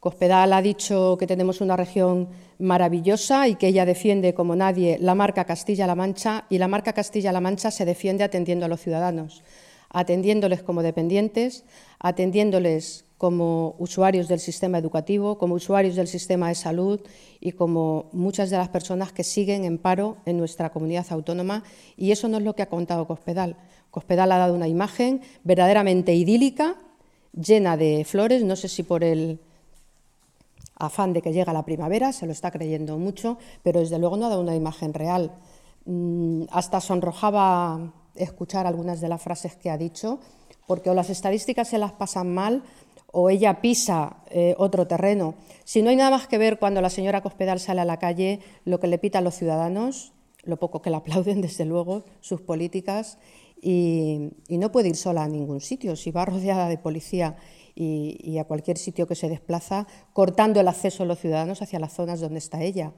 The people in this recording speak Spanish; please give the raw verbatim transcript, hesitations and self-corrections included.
Cospedal ha dicho que tenemos una región maravillosa y que ella defiende como nadie la marca Castilla-La Mancha, y la marca Castilla-La Mancha se defiende atendiendo a los ciudadanos, atendiéndoles como dependientes, atendiéndoles como usuarios del sistema educativo, como usuarios del sistema de salud y como muchas de las personas que siguen en paro en nuestra comunidad autónoma, y eso no es lo que ha contado Cospedal. Cospedal ha dado una imagen verdaderamente idílica, llena de flores, no sé si por el afán de que llega la primavera, se lo está creyendo mucho, pero desde luego no ha dado una imagen real. Mm, hasta sonrojaba escuchar algunas de las frases que ha dicho, porque o las estadísticas se las pasan mal o ella pisa eh, otro terreno. Si no hay nada más que ver cuando la señora Cospedal sale a la calle, lo que le pitan los ciudadanos, lo poco que la aplauden, desde luego, sus políticas, y, y no puede ir sola a ningún sitio, si va rodeada de policía y, y a cualquier sitio que se desplaza, cortando el acceso a los ciudadanos hacia las zonas donde está ella.